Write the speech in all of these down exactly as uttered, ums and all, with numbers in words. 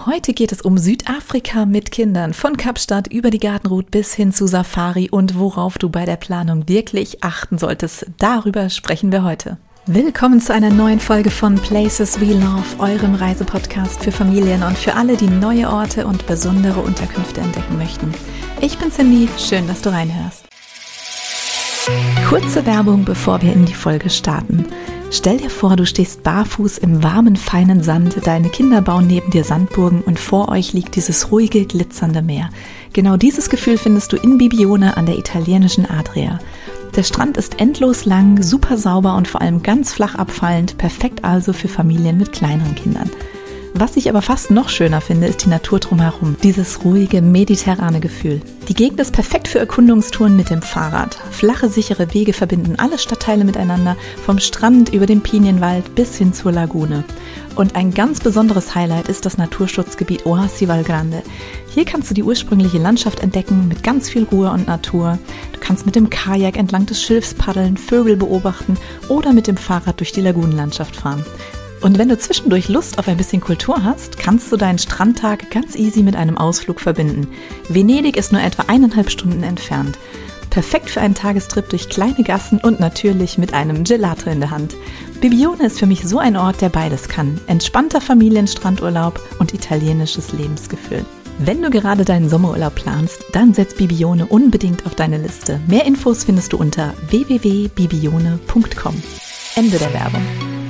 Heute geht es um Südafrika mit Kindern, von Kapstadt über die Gardenroute bis hin zu Safari und worauf du bei der Planung wirklich achten solltest. Darüber sprechen wir heute. Willkommen zu einer neuen Folge von Places We Love, eurem Reisepodcast für Familien und für alle, die neue Orte und besondere Unterkünfte entdecken möchten. Ich bin Cindy, schön, dass du reinhörst. Kurze Werbung, bevor wir in die Folge starten. Stell dir vor, du stehst barfuß im warmen, feinen Sand, deine Kinder bauen neben dir Sandburgen und vor euch liegt dieses ruhige, glitzernde Meer. Genau dieses Gefühl findest du in Bibione an der italienischen Adria. Der Strand ist endlos lang, super sauber und vor allem ganz flach abfallend, perfekt also für Familien mit kleineren Kindern. Was ich aber fast noch schöner finde, ist die Natur drumherum, dieses ruhige, mediterrane Gefühl. Die Gegend ist perfekt für Erkundungstouren mit dem Fahrrad. Flache, sichere Wege verbinden alle Stadtteile miteinander, vom Strand über den Pinienwald bis hin zur Lagune. Und ein ganz besonderes Highlight ist das Naturschutzgebiet Oasi Val Grande. Hier kannst du die ursprüngliche Landschaft entdecken mit ganz viel Ruhe und Natur. Du kannst mit dem Kajak entlang des Schilfs paddeln, Vögel beobachten oder mit dem Fahrrad durch die Lagunenlandschaft fahren. Und wenn du zwischendurch Lust auf ein bisschen Kultur hast, kannst du deinen Strandtag ganz easy mit einem Ausflug verbinden. Venedig ist nur etwa eineinhalb Stunden entfernt. Perfekt für einen Tagestrip durch kleine Gassen und natürlich mit einem Gelato in der Hand. Bibione ist für mich so ein Ort, der beides kann. Entspannter Familienstrandurlaub und italienisches Lebensgefühl. Wenn du gerade deinen Sommerurlaub planst, dann setz Bibione unbedingt auf deine Liste. Mehr Infos findest du unter w w w punkt bibione punkt com. Ende der Werbung.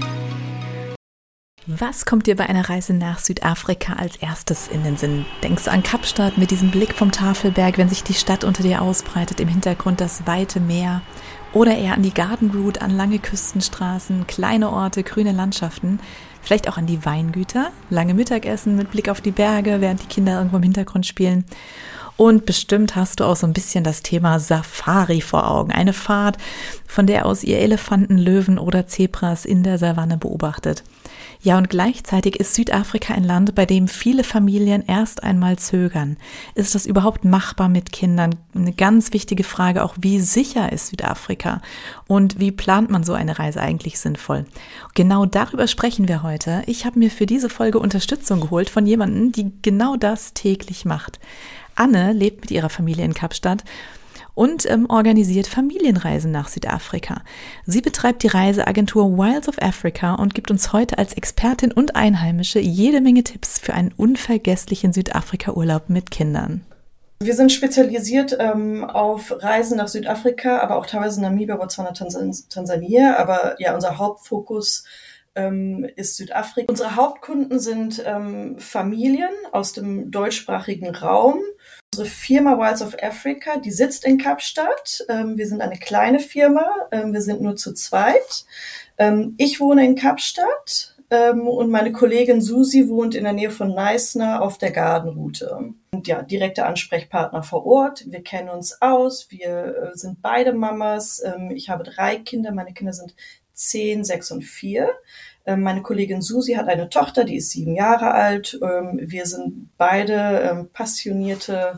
Was kommt dir bei einer Reise nach Südafrika als erstes in den Sinn? Denkst du an Kapstadt mit diesem Blick vom Tafelberg, wenn sich die Stadt unter dir ausbreitet, im Hintergrund das weite Meer? Oder eher an die Gardenroute, an lange Küstenstraßen, kleine Orte, grüne Landschaften? Vielleicht auch an die Weingüter, lange Mittagessen mit Blick auf die Berge, während die Kinder irgendwo im Hintergrund spielen? Und bestimmt hast du auch so ein bisschen das Thema Safari vor Augen. Eine Fahrt, von der aus ihr Elefanten, Löwen oder Zebras in der Savanne beobachtet. Ja, und gleichzeitig ist Südafrika ein Land, bei dem viele Familien erst einmal zögern. Ist das überhaupt machbar mit Kindern? Eine ganz wichtige Frage auch, wie sicher ist Südafrika? Und wie plant man so eine Reise eigentlich sinnvoll? Genau darüber sprechen wir heute. Ich habe mir für diese Folge Unterstützung geholt von jemandem, die genau das täglich macht. Anne lebt mit ihrer Familie in Kapstadt und ähm, organisiert Familienreisen nach Südafrika. Sie betreibt die Reiseagentur Wilds of Africa und gibt uns heute als Expertin und Einheimische jede Menge Tipps für einen unvergesslichen Südafrika-Urlaub mit Kindern. Wir sind spezialisiert ähm, auf Reisen nach Südafrika, aber auch teilweise Namibia, Botswana, Tansan- Tansania. Aber ja, unser Hauptfokus ähm, ist Südafrika. Unsere Hauptkunden sind ähm, Familien aus dem deutschsprachigen Raum. Unsere Firma Wilds of Africa, die sitzt in Kapstadt. Ähm, wir sind eine kleine Firma, ähm, wir sind nur zu zweit. Ähm, ich wohne in Kapstadt ähm, und meine Kollegin Susi wohnt in der Nähe von Neisner auf der Gardenroute. Und ja, direkter Ansprechpartner vor Ort. Wir kennen uns aus, wir äh, sind beide Mamas. Ähm, ich habe drei Kinder, meine Kinder sind zehn, sechs und vier. Meine Kollegin Susi hat eine Tochter, die ist sieben Jahre alt. Wir sind beide passionierte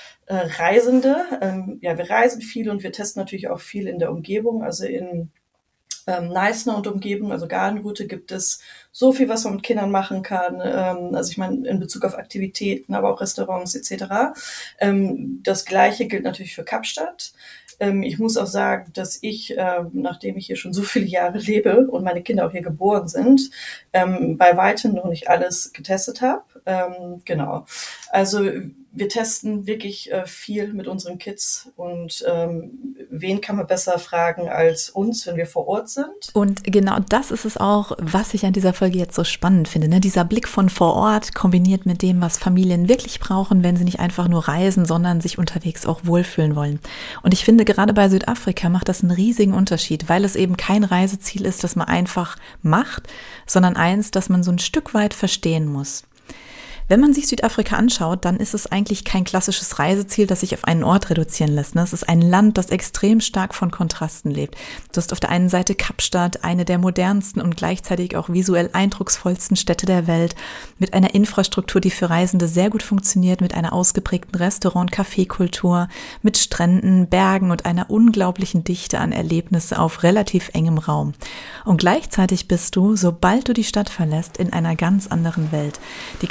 Reisende. Ja, wir reisen viel und wir testen natürlich auch viel in der Umgebung. Also in Neisner und Umgebung, also Gardenroute, gibt es so viel, was man mit Kindern machen kann. Also ich meine, in Bezug auf Aktivitäten, aber auch Restaurants et cetera. Das Gleiche gilt natürlich für Kapstadt. Ich muss auch sagen, dass ich, nachdem ich hier schon so viele Jahre lebe und meine Kinder auch hier geboren sind, bei weitem noch nicht alles getestet habe. Genau. Also wir testen wirklich viel mit unseren Kids und wen kann man besser fragen als uns, wenn wir vor Ort sind. Und genau das ist es auch, was ich an dieser Folge jetzt so spannend finde, ne? Dieser Blick von vor Ort kombiniert mit dem, was Familien wirklich brauchen, wenn sie nicht einfach nur reisen, sondern sich unterwegs auch wohlfühlen wollen. Und ich finde, gerade bei Südafrika macht das einen riesigen Unterschied, weil es eben kein Reiseziel ist, das man einfach macht, sondern eins, das man so ein Stück weit verstehen muss. Wenn man sich Südafrika anschaut, dann ist es eigentlich kein klassisches Reiseziel, das sich auf einen Ort reduzieren lässt. Es ist ein Land, das extrem stark von Kontrasten lebt. Du hast auf der einen Seite Kapstadt, eine der modernsten und gleichzeitig auch visuell eindrucksvollsten Städte der Welt, mit einer Infrastruktur, die für Reisende sehr gut funktioniert, mit einer ausgeprägten Restaurant- und Kaffeekultur, mit Stränden, Bergen und einer unglaublichen Dichte an Erlebnisse auf relativ engem Raum. Und gleichzeitig bist du, sobald du die Stadt verlässt, in einer ganz anderen Welt. Die Gardenroute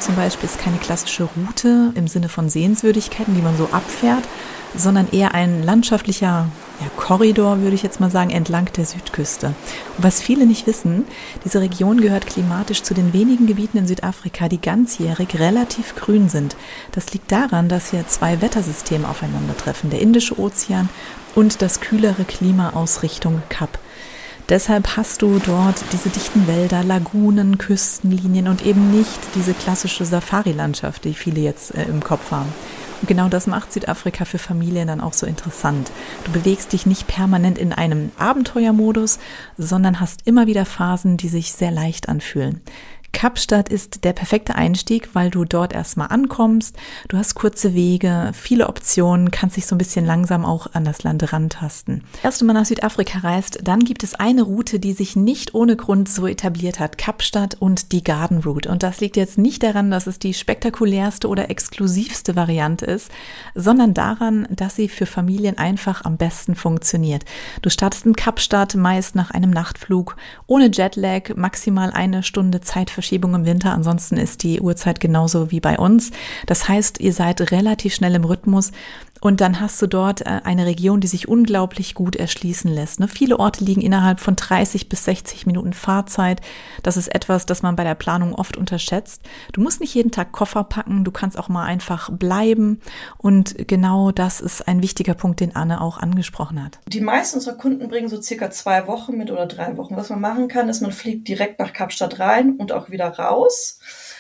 Route zum Beispiel ist keine klassische Route im Sinne von Sehenswürdigkeiten, die man so abfährt, sondern eher ein landschaftlicher ja, Korridor, würde ich jetzt mal sagen, entlang der Südküste. Und was viele nicht wissen, diese Region gehört klimatisch zu den wenigen Gebieten in Südafrika, die ganzjährig relativ grün sind. Das liegt daran, dass hier zwei Wettersysteme aufeinandertreffen, der Indische Ozean und das kühlere Klima aus Richtung Kap. Deshalb hast du dort diese dichten Wälder, Lagunen, Küstenlinien und eben nicht diese klassische Safari-Landschaft, die viele jetzt äh, im Kopf haben. Und genau das macht Südafrika für Familien dann auch so interessant. Du bewegst dich nicht permanent in einem Abenteuermodus, sondern hast immer wieder Phasen, die sich sehr leicht anfühlen. Kapstadt ist der perfekte Einstieg, weil du dort erstmal ankommst. Du hast kurze Wege, viele Optionen, kannst dich so ein bisschen langsam auch an das Land rantasten. Erst wenn man nach Südafrika reist, dann gibt es eine Route, die sich nicht ohne Grund so etabliert hat. Kapstadt und die Garden Route. Und das liegt jetzt nicht daran, dass es die spektakulärste oder exklusivste Variante ist, sondern daran, dass sie für Familien einfach am besten funktioniert. Du startest in Kapstadt meist nach einem Nachtflug, ohne Jetlag, maximal eine Stunde Zeitverschiebung im Winter, ansonsten ist die Uhrzeit genauso wie bei uns. Das heißt, ihr seid relativ schnell im Rhythmus und dann hast du dort eine Region, die sich unglaublich gut erschließen lässt. Ne? Viele Orte liegen innerhalb von dreißig bis sechzig Minuten Fahrzeit. Das ist etwas, das man bei der Planung oft unterschätzt. Du musst nicht jeden Tag Koffer packen, du kannst auch mal einfach bleiben und genau das ist ein wichtiger Punkt, den Anne auch angesprochen hat. Die meisten unserer Kunden bringen so circa zwei Wochen mit oder drei Wochen. Was man machen kann, ist, man fliegt direkt nach Kapstadt rein und auch wieder raus.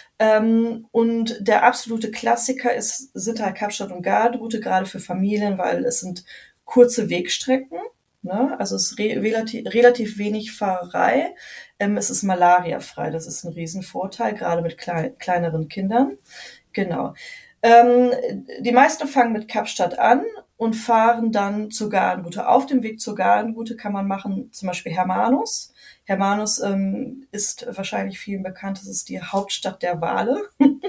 Ähm, und der absolute Klassiker ist, sind halt Kapstadt und Garden Route, gerade für Familien, weil es sind kurze Wegstrecken, ne? Also es ist re- relativ, relativ wenig Fahrerei. Ähm, es ist malariafrei, das ist ein Riesenvorteil, gerade mit klei- kleineren Kindern. Genau. Ähm, die meisten fangen mit Kapstadt an und fahren dann zur Garden Route. Auf dem Weg zur Garden Route kann man machen, zum Beispiel Hermanus. Hermanus ähm, ist wahrscheinlich vielen bekannt, das ist die Hauptstadt der Wale.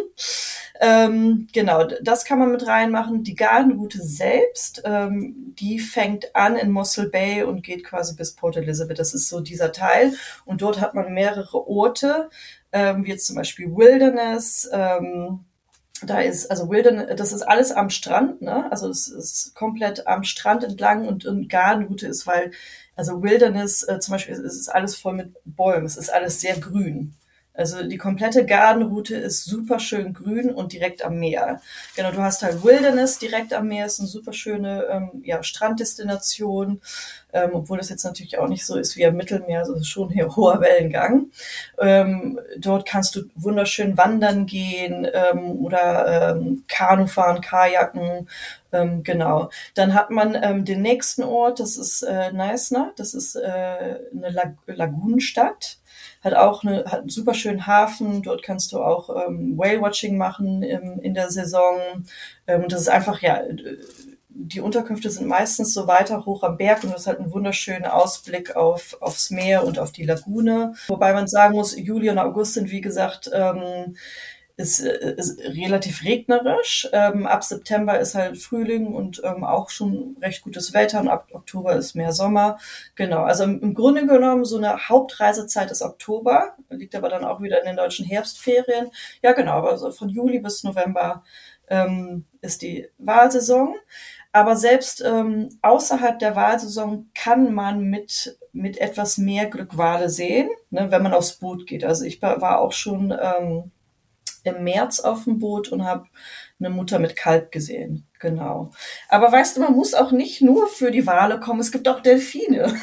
ähm, genau, das kann man mit reinmachen. Die Garden Route selbst, ähm, die fängt an in Mossel Bay und geht quasi bis Port Elizabeth. Das ist so dieser Teil. Und dort hat man mehrere Orte, ähm, wie jetzt zum Beispiel Wilderness, ähm, Da ist, also Wilderness, das ist alles am Strand, ne? Also es ist komplett am Strand entlang und, und Garden Route ist, weil, also Wilderness äh, zum Beispiel, es ist alles voll mit Bäumen, es ist alles sehr grün. Also die komplette Garden Route ist super schön grün und direkt am Meer. Genau, du hast halt Wilderness direkt am Meer, ist eine super schöne ähm, ja, Stranddestination, ähm, obwohl das jetzt natürlich auch nicht so ist wie am Mittelmeer, also es ist schon hier hoher Wellengang. Ähm, dort kannst du wunderschön wandern gehen ähm, oder ähm, Kanu fahren, Kajaken, ähm, genau. Dann hat man ähm, den nächsten Ort, das ist äh, Neisner, das ist äh, eine Lag- Lagunenstadt. Hat auch eine, hat einen super schönen Hafen. Dort kannst du auch ähm, Whale-Watching machen im, in der Saison. Ähm, und das ist einfach, ja, die Unterkünfte sind meistens so weiter hoch am Berg und du hast halt einen wunderschönen Ausblick auf, aufs Meer und auf die Lagune. Wobei man sagen muss, Juli und August sind, wie gesagt, ähm, ist, ist relativ regnerisch. Ähm, ab September ist halt Frühling und ähm, auch schon recht gutes Wetter und ab Oktober ist mehr Sommer. Genau, also im, im Grunde genommen so eine Hauptreisezeit ist Oktober, liegt aber dann auch wieder in den deutschen Herbstferien. Ja genau, aber so von Juli bis November ähm, ist die Walsaison. Aber selbst ähm, außerhalb der Walsaison kann man mit mit etwas mehr Glück Wale sehen, ne, wenn man aufs Boot geht. Also ich war, war auch schon ähm, im März auf dem Boot und habe eine Mutter mit Kalb gesehen. Genau. Aber weißt du, man muss auch nicht nur für die Wale kommen. Es gibt auch Delfine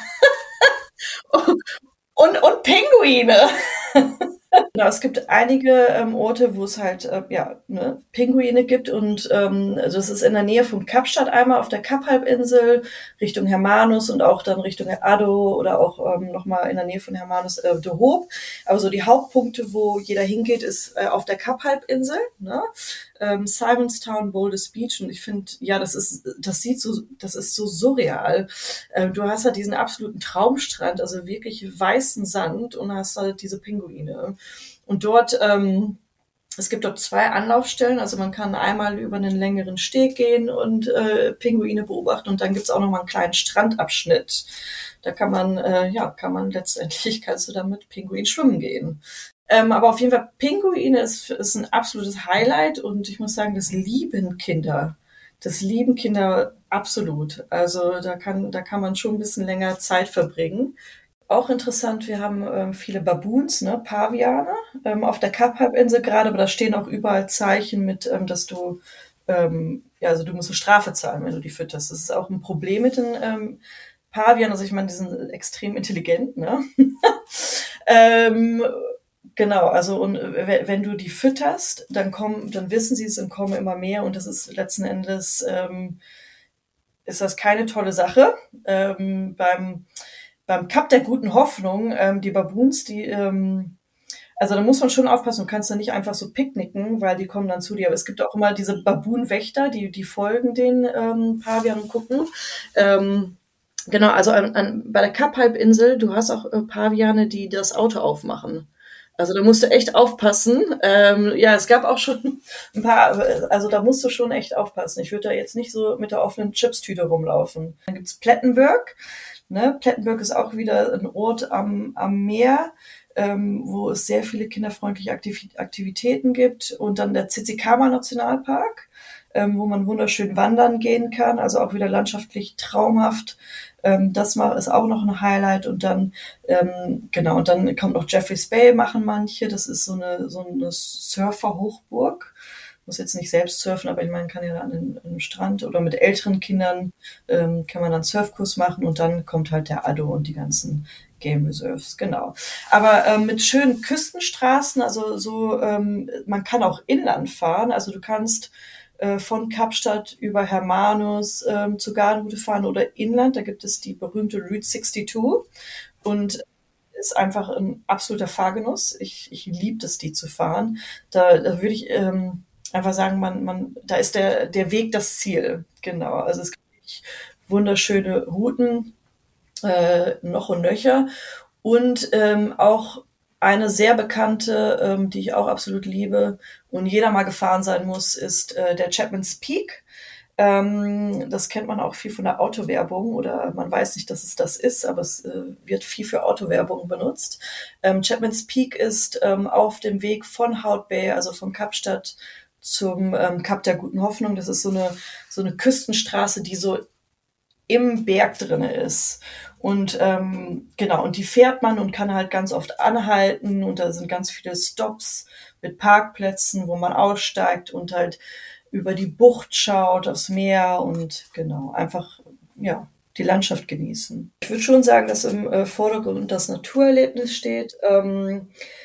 und, und Pinguine. Genau, es gibt einige ähm, Orte, wo es halt äh, ja, ne, Pinguine gibt und ähm, also es ist in der Nähe von Kapstadt einmal auf der Kap-Halbinsel Richtung Hermanus und auch dann Richtung Addo oder auch ähm, nochmal in der Nähe von Hermanus äh, De Hoop. Aber so die Hauptpunkte, wo jeder hingeht, ist äh, auf der Kap-Halbinsel, ne? ähm, Simonstown, Boulders Beach und ich finde, ja, das ist, das sieht so, das ist so surreal. Ähm, du hast halt diesen absoluten Traumstrand, also wirklich weißen Sand und hast halt diese Pinguine. Und dort, ähm, es gibt dort zwei Anlaufstellen, also man kann einmal über einen längeren Steg gehen und äh, Pinguine beobachten und dann gibt's auch noch mal einen kleinen Strandabschnitt. Da kann man, äh, ja, kann man letztendlich, kannst du dann mit Pinguin schwimmen gehen. Ähm, aber auf jeden Fall, Pinguine ist, ist ein absolutes Highlight und ich muss sagen, das lieben Kinder. Das lieben Kinder absolut. Also da kann, da kann man schon ein bisschen länger Zeit verbringen. Auch interessant, wir haben ähm, viele Baboons, ne, Paviane, ähm, auf der Kap-Halbinsel gerade, aber da stehen auch überall Zeichen mit, ähm, dass du, ähm, ja, also du musst eine Strafe zahlen, wenn du die fütterst. Das ist auch ein Problem mit den ähm, Pavianen, also ich meine, die sind extrem intelligent, ne? ähm, Genau, also und w- wenn du die fütterst, dann kommen, dann wissen sie es und kommen immer mehr und das ist letzten Endes ähm, ist das keine tolle Sache. Ähm, beim beim Kap der guten Hoffnung, ähm, die Baboons, die ähm, also da muss man schon aufpassen, du kannst da nicht einfach so picknicken, weil die kommen dann zu dir. Aber es gibt auch immer diese Baboon-Wächter, die die folgen den ähm, Pavianen und gucken. Ähm, genau, also an, an, bei der Kap-Halbinsel, du hast auch äh, Paviane, die das Auto aufmachen. Also da musst du echt aufpassen. Ähm, ja, es gab auch schon ein paar, also da musst du schon echt aufpassen. Ich würde da jetzt nicht so mit der offenen Chipstüte rumlaufen. Dann gibt's Plettenberg. Ne? Plettenberg ist auch wieder ein Ort am, am Meer, ähm, wo es sehr viele kinderfreundliche Aktiv- Aktivitäten gibt. Und dann der Tsitsikamma Nationalpark, ähm, wo man wunderschön wandern gehen kann. Also auch wieder landschaftlich traumhaft. Ähm, das mal ist auch noch ein Highlight. Und dann, ähm, genau, und dann kommt noch Jeffreys Bay, machen manche. Das ist so eine, so eine Surfer-Hochburg. Muss jetzt nicht selbst surfen, aber ich meine, kann ja an den, an den Strand oder mit älteren Kindern ähm, kann man dann Surfkurs machen und dann kommt halt der Addo und die ganzen Game Reserves, genau. Aber ähm, mit schönen Küstenstraßen, also so, ähm, man kann auch inland fahren, also du kannst äh, von Kapstadt über Hermanus ähm, zu Gardenroute fahren oder inland, da gibt es die berühmte Route zweiundsechzig und ist einfach ein absoluter Fahrgenuss. Ich, ich liebe es, die zu fahren. Da, da würde ich ähm, einfach sagen, man, man, da ist der, der Weg das Ziel. Genau. Also es gibt wirklich wunderschöne Routen, äh, noch und nöcher. Und ähm, auch eine sehr bekannte, ähm, die ich auch absolut liebe und jeder mal gefahren sein muss, ist äh, der Chapman's Peak. Ähm, das kennt man auch viel von der Autowerbung oder man weiß nicht, dass es das ist, aber es äh, wird viel für Autowerbung benutzt. Ähm, Chapman's Peak ist ähm, auf dem Weg von Hout Bay, also von Kapstadt zum ähm, Kap der Guten Hoffnung. Das ist so eine, so eine Küstenstraße, die so im Berg drinne ist. Und ähm, genau, und die fährt man und kann halt ganz oft anhalten und da sind ganz viele Stops mit Parkplätzen, wo man aussteigt und halt über die Bucht schaut, aufs Meer und genau, einfach, ja, die Landschaft genießen. Ich würde schon sagen, dass im äh, Vordergrund das Naturerlebnis steht. Ähm,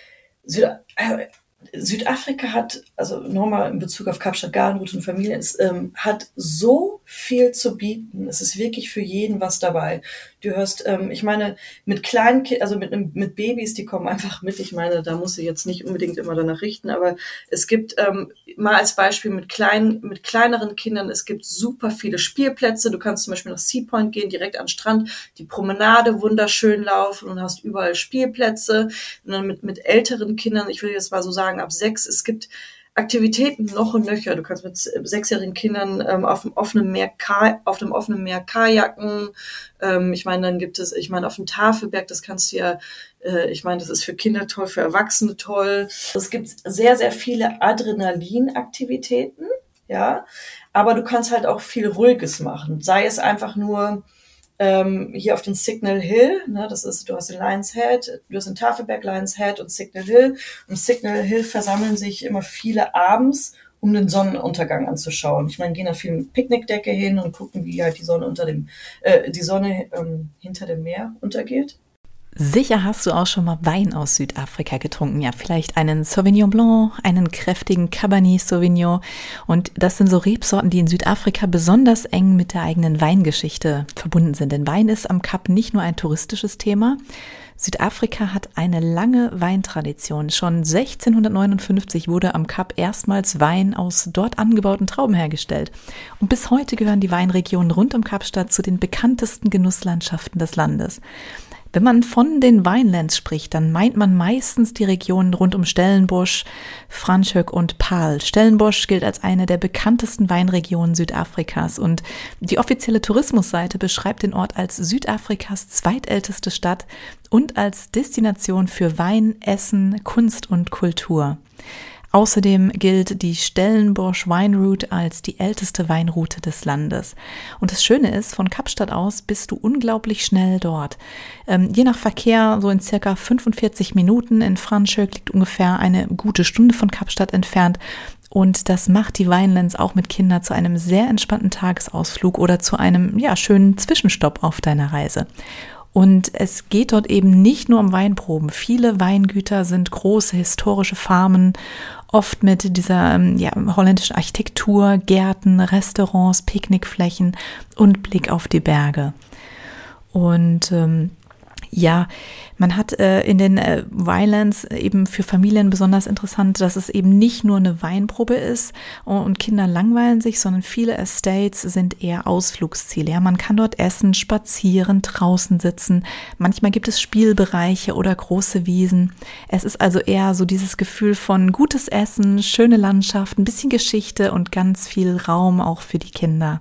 Süd äh, Südafrika hat, also nochmal in Bezug auf Kapstadt, Gardenroute und Familien, es ähm, hat so viel zu bieten. Es ist wirklich für jeden was dabei. Du hörst, ähm, ich meine, mit kleinen Kindern, also mit, mit Babys, die kommen einfach mit. Ich meine, da musst du jetzt nicht unbedingt immer danach richten, aber es gibt ähm, mal als Beispiel mit kleinen, mit kleineren Kindern, es gibt super viele Spielplätze. Du kannst zum Beispiel nach Sea Point gehen, direkt an den Strand, die Promenade wunderschön laufen und hast überall Spielplätze. Und dann mit, mit älteren Kindern, ich will jetzt mal so sagen, ab sechs, es gibt Aktivitäten noch und nöcher. Du kannst mit sechsjährigen Kindern ähm, auf dem offenen Meer Ka- auf dem offenen Meer kajaken. Ähm, ich meine, dann gibt es, ich meine, auf dem Tafelberg, das kannst du ja, äh, ich meine, das ist für Kinder toll, für Erwachsene toll. Es gibt sehr, sehr viele Adrenalinaktivitäten, ja, aber du kannst halt auch viel Ruhiges machen. Sei es einfach nur ähm, hier auf den Signal Hill, ne, das ist, du hast den Lions Head, du hast den Tafelberg, Lions Head und Signal Hill. Und Signal Hill versammeln sich immer viele abends, um den Sonnenuntergang anzuschauen. Ich meine, gehen da viel mit Picknickdecke hin und gucken, wie halt die Sonne unter dem, äh, die Sonne ähm, hinter dem Meer untergeht. Sicher hast du auch schon mal Wein aus Südafrika getrunken. Ja, vielleicht einen Sauvignon Blanc, einen kräftigen Cabernet Sauvignon. Und das sind so Rebsorten, die in Südafrika besonders eng mit der eigenen Weingeschichte verbunden sind. Denn Wein ist am Kap nicht nur ein touristisches Thema. Südafrika hat eine lange Weintradition. Schon sechzehnhundertneunundfünfzig wurde am Kap erstmals Wein aus dort angebauten Trauben hergestellt. Und bis heute gehören die Weinregionen rund um Kapstadt zu den bekanntesten Genusslandschaften des Landes. Wenn man von den Vinelands spricht, dann meint man meistens die Regionen rund um Stellenbosch, Franschhoek und Paarl. Stellenbosch gilt als eine der bekanntesten Weinregionen Südafrikas und die offizielle Tourismusseite beschreibt den Ort als Südafrikas zweitälteste Stadt und als Destination für Wein, Essen, Kunst und Kultur. Außerdem gilt die Stellenbosch Wine Route als die älteste Weinroute des Landes. Und das Schöne ist, von Kapstadt aus bist du unglaublich schnell dort. Ähm, je nach Verkehr so in circa fünfundvierzig Minuten. In Franschhoek liegt ungefähr eine gute Stunde von Kapstadt entfernt. Und das macht die Vinelands auch mit Kindern zu einem sehr entspannten Tagesausflug oder zu einem ja, schönen Zwischenstopp auf deiner Reise. Und es geht dort eben nicht nur um Weinproben. Viele Weingüter sind große historische Farmen, oft mit dieser ja, holländischen Architektur, Gärten, Restaurants, Picknickflächen und Blick auf die Berge. Und ähm, ja, man hat äh, in den äh, Vinelands eben für Familien besonders interessant, dass es eben nicht nur eine Weinprobe ist und Kinder langweilen sich, sondern viele Estates sind eher Ausflugsziele. Ja, man kann dort essen, spazieren, draußen sitzen. Manchmal gibt es Spielbereiche oder große Wiesen. Es ist also eher so dieses Gefühl von gutes Essen, schöne Landschaft, ein bisschen Geschichte und ganz viel Raum auch für die Kinder.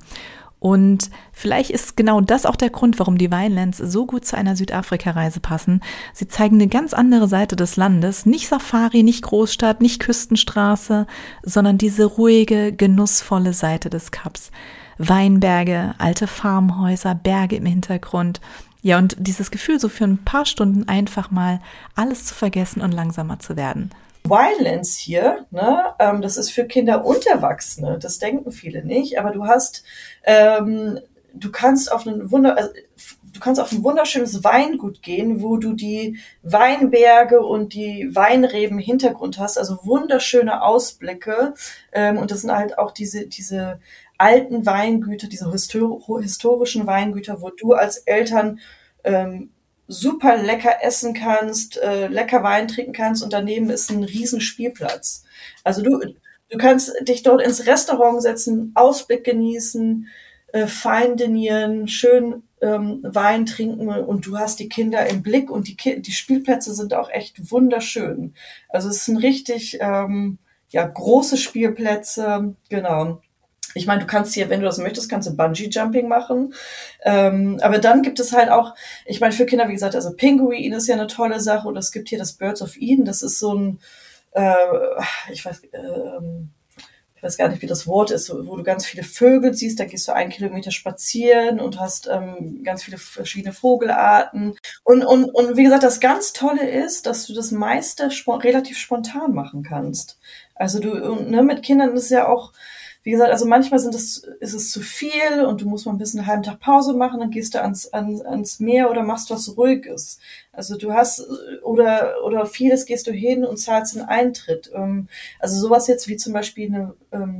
Und vielleicht ist genau das auch der Grund, warum die Vinelands so gut zu einer Südafrika-Reise passen. Sie zeigen eine ganz andere Seite des Landes. Nicht Safari, nicht Großstadt, nicht Küstenstraße, sondern diese ruhige, genussvolle Seite des Kaps. Weinberge, alte Farmhäuser, Berge im Hintergrund. Ja, und dieses Gefühl, so für ein paar Stunden einfach mal alles zu vergessen und langsamer zu werden. Vinelands hier, ne, ähm, das ist für Kinder und Erwachsene, das denken viele nicht, aber du hast, ähm, du kannst auf einen Wunder, also, du kannst auf ein wunderschönes Weingut gehen, wo du die Weinberge und die Weinreben im Hintergrund hast, also wunderschöne Ausblicke, ähm, und das sind halt auch diese, diese alten Weingüter, diese histor- historischen Weingüter, wo du als Eltern, ähm, super lecker essen kannst, äh, lecker Wein trinken kannst und daneben ist ein riesen Spielplatz. Also du, du kannst dich dort ins Restaurant setzen, Ausblick genießen, äh, fein dinieren, schön ähm, Wein trinken und du hast die Kinder im Blick und die, Ki- die Spielplätze sind auch echt wunderschön. Also es sind richtig ähm, ja große Spielplätze, genau. Ich meine, du kannst hier, wenn du das möchtest, kannst du Bungee-Jumping machen. Ähm, aber dann gibt es halt auch, ich meine, für Kinder, wie gesagt, also Pinguin ist ja eine tolle Sache. Und es gibt hier das Birds of Eden. Das ist so ein, äh, ich weiß, äh, ich weiß gar nicht, wie das Wort ist, wo du ganz viele Vögel siehst. Da gehst du einen Kilometer spazieren und hast ähm, ganz viele verschiedene Vogelarten. Und, und, und wie gesagt, das ganz Tolle ist, dass du das meiste spo- relativ spontan machen kannst. Also du, ne, mit Kindern ist es ja auch, wie gesagt, also manchmal sind es, ist es zu viel und du musst mal ein bisschen einen halben Tag Pause machen, dann gehst du ans, ans, ans Meer oder machst was Ruhiges. Also du hast, oder, oder vieles gehst du hin und zahlst einen Eintritt. Also sowas jetzt wie zum Beispiel eine,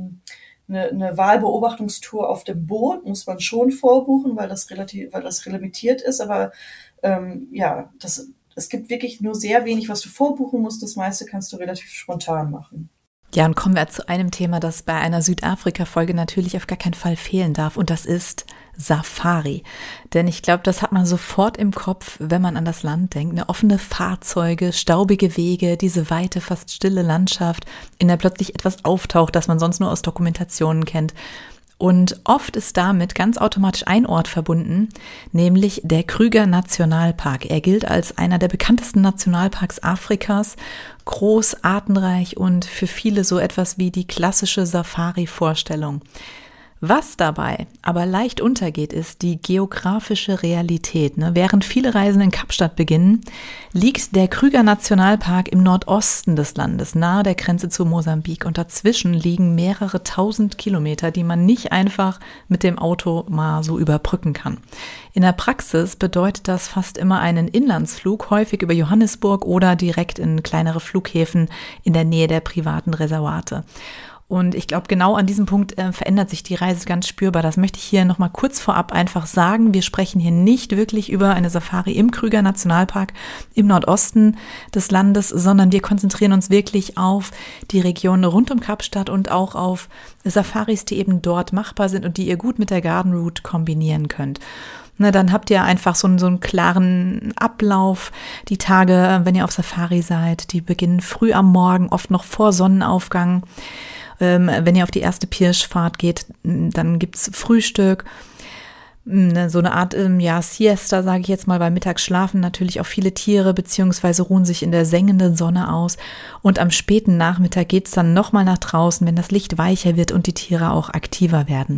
eine, eine Walbeobachtungstour auf dem Boot muss man schon vorbuchen, weil das relativ, weil das limitiert ist, aber ähm, ja, das, es gibt wirklich nur sehr wenig, was du vorbuchen musst. Das meiste kannst du relativ spontan machen. Ja, und kommen wir zu einem Thema, das bei einer Südafrika-Folge natürlich auf gar keinen Fall fehlen darf. Und das ist Safari. Denn ich glaube, das hat man sofort im Kopf, wenn man an das Land denkt. Eine offene Fahrzeuge, staubige Wege, diese weite, fast stille Landschaft, in der plötzlich etwas auftaucht, das man sonst nur aus Dokumentationen kennt. Und oft ist damit ganz automatisch ein Ort verbunden, nämlich der Kruger Nationalpark. Er gilt als einer der bekanntesten Nationalparks Afrikas, groß, artenreich und für viele so etwas wie die klassische Safari-Vorstellung. Was dabei aber leicht untergeht, ist die geografische Realität. Ne? Während viele Reisen in Kapstadt beginnen, liegt der Kruger Nationalpark im Nordosten des Landes, nahe der Grenze zu Mosambik. Und dazwischen liegen mehrere tausend Kilometer, die man nicht einfach mit dem Auto mal so überbrücken kann. In der Praxis bedeutet das fast immer einen Inlandsflug, häufig über Johannesburg oder direkt in kleinere Flughäfen in der Nähe der privaten Reservate. Und ich glaube, genau an diesem Punkt äh, verändert sich die Reise ganz spürbar. Das möchte ich hier nochmal kurz vorab einfach sagen. Wir sprechen hier nicht wirklich über eine Safari im Kruger Nationalpark im Nordosten des Landes, sondern wir konzentrieren uns wirklich auf die Region rund um Kapstadt und auch auf Safaris, die eben dort machbar sind und die ihr gut mit der Garden Route kombinieren könnt. Ne, dann habt ihr einfach so einen, so einen klaren Ablauf. Die Tage, wenn ihr auf Safari seid, die beginnen früh am Morgen, oft noch vor Sonnenaufgang. Ähm, wenn ihr auf die erste Pirschfahrt geht, dann gibt's Frühstück. So eine Art ähm, ja, Siesta, sage ich jetzt mal, weil mittags schlafen natürlich auch viele Tiere beziehungsweise ruhen sich in der sengenden Sonne aus. Und am späten Nachmittag geht's dann nochmal nach draußen, wenn das Licht weicher wird und die Tiere auch aktiver werden.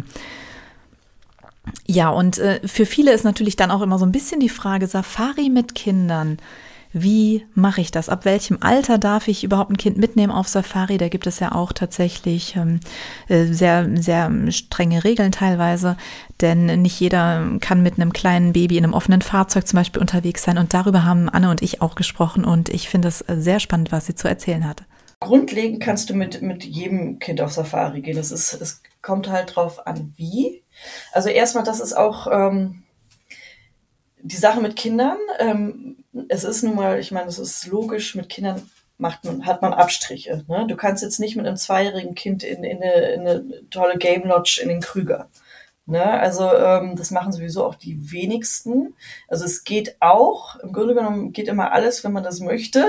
Ja, und äh, für viele ist natürlich dann auch immer so ein bisschen die Frage, Safari mit Kindern. Wie mache ich das? Ab welchem Alter darf ich überhaupt ein Kind mitnehmen auf Safari? Da gibt es ja auch tatsächlich ähm, sehr, sehr strenge Regeln teilweise, denn nicht jeder kann mit einem kleinen Baby in einem offenen Fahrzeug zum Beispiel unterwegs sein. Und darüber haben Anne und ich auch gesprochen und ich finde es sehr spannend, was sie zu erzählen hatte. Grundlegend kannst du mit, mit jedem Kind auf Safari gehen. Es ist, es kommt halt drauf an, wie. Also erstmal, das ist auch ähm, die Sache mit Kindern. Ähm, es ist nun mal, ich meine, es ist logisch, mit Kindern macht man, hat man Abstriche. Ne? Du kannst jetzt nicht mit einem zweijährigen Kind in, in, eine, in eine tolle Game Lodge in den Krüger. Ne? Also ähm, das machen sowieso auch die wenigsten. Also es geht auch, im Grunde genommen geht immer alles, wenn man das möchte.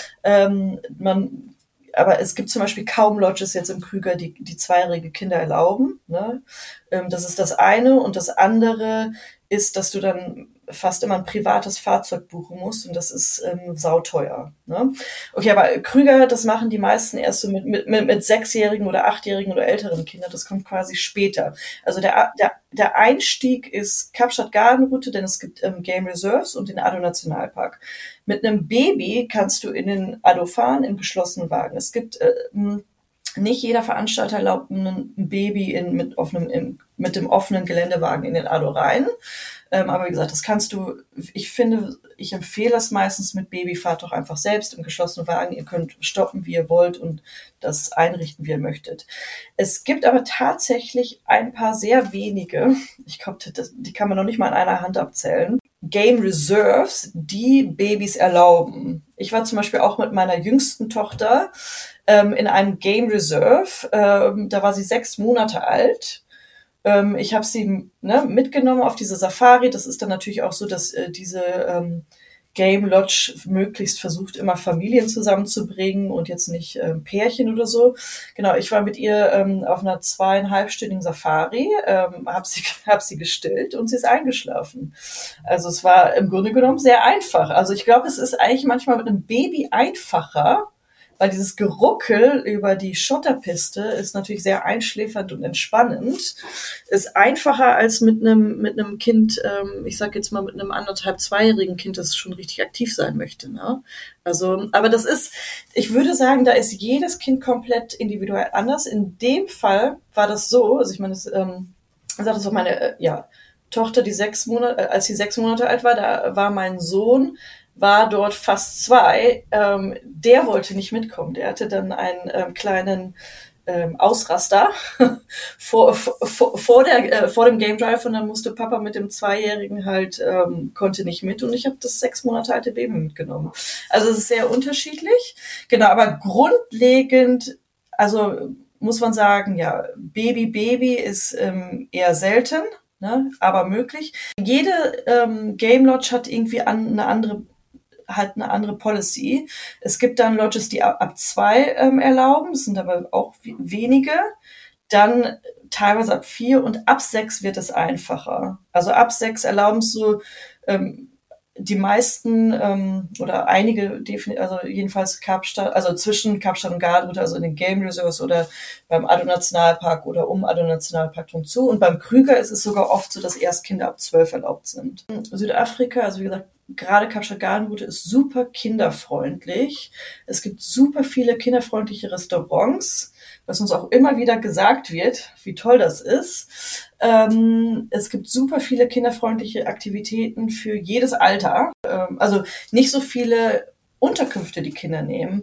Ähm, man Aber es gibt zum Beispiel kaum Lodges jetzt im Krüger, die, die zweijährige Kinder erlauben. Ne? Ähm, das ist das eine. Und das andere ist, dass du dann fast immer ein privates Fahrzeug buchen musst. Und das ist ähm, sauteuer. Ne? Okay, aber Krüger, das machen die meisten erst so mit, mit, mit, mit sechsjährigen oder achtjährigen oder älteren Kindern. Das kommt quasi später. Also der, der, der Einstieg ist Kapstadt-Garden-Route, denn es gibt ähm, Game Reserves und den Addo-Nationalpark. Mit einem Baby kannst du in den Addo fahren, in geschlossenen Wagen. Es gibt äh, nicht jeder Veranstalter erlaubt ein Baby in, mit, offenem, in, mit dem offenen Geländewagen in den Addo rein. Ähm, aber wie gesagt, das kannst du, ich finde, ich empfehle das meistens mit Baby, fahrt doch einfach selbst im geschlossenen Wagen. Ihr könnt stoppen, wie ihr wollt und das einrichten, wie ihr möchtet. Es gibt aber tatsächlich ein paar sehr wenige, ich glaube, die kann man noch nicht mal an einer Hand abzählen, Game Reserves, die Babys erlauben. Ich war zum Beispiel auch mit meiner jüngsten Tochter ähm, in einem Game Reserve. Ähm, da war sie sechs Monate alt. Ähm, ich habe sie ne, mitgenommen auf diese Safari. Das ist dann natürlich auch so, dass äh, diese ähm, Game Lodge möglichst versucht, immer Familien zusammenzubringen und jetzt nicht ähm, Pärchen oder so. Genau, ich war mit ihr ähm, auf einer zweieinhalbstündigen Safari, ähm, habe sie, hab sie gestillt und sie ist eingeschlafen. Also es war im Grunde genommen sehr einfach. Also ich glaube, es ist eigentlich manchmal mit einem Baby einfacher, weil dieses Geruckel über die Schotterpiste ist natürlich sehr einschläfernd und entspannend. Ist einfacher als mit einem mit einem Kind, ähm, ich sag jetzt mal mit einem anderthalb, zweijährigen Kind, das schon richtig aktiv sein möchte. Ne? Also, aber das ist, ich würde sagen, da ist jedes Kind komplett individuell anders. In dem Fall war das so, also ich meine, das, ähm, ich sag das auch meine, äh, ja, Tochter, die sechs Monate, als sie sechs Monate alt war, da war mein Sohn war dort fast zwei, ähm, der wollte nicht mitkommen. Der hatte dann einen ähm, kleinen ähm, Ausraster vor, vor, vor, der, äh, vor dem Game Drive und dann musste Papa mit dem Zweijährigen halt, ähm, konnte nicht mit und ich habe das sechs Monate alte Baby mitgenommen. Also es ist sehr unterschiedlich. Genau, aber grundlegend, also muss man sagen, ja, Baby, Baby ist ähm, eher selten, ne, aber möglich. Jede ähm, Game Lodge hat irgendwie an, eine andere halt eine andere Policy. Es gibt dann Lodges, die ab, ab zwei ähm, erlauben, das sind aber auch wenige. Dann teilweise ab vier und ab sechs wird es einfacher. Also ab sechs erlauben so ähm, die meisten ähm, oder einige, also jedenfalls Kapstadt, also zwischen Kapstadt und Garden, also in den Game Reserves oder beim Addo-Nationalpark oder um Addo-Nationalpark drum zu. Und beim Krüger ist es sogar oft so, dass erst Kinder ab zwölf erlaubt sind. Südafrika, also wie gesagt, gerade Kapstadt-Garden-Route ist super kinderfreundlich. Es gibt super viele kinderfreundliche Restaurants, was uns auch immer wieder gesagt wird, wie toll das ist. Ähm, es gibt super viele kinderfreundliche Aktivitäten für jedes Alter. Ähm, also nicht so viele Unterkünfte, die Kinder nehmen.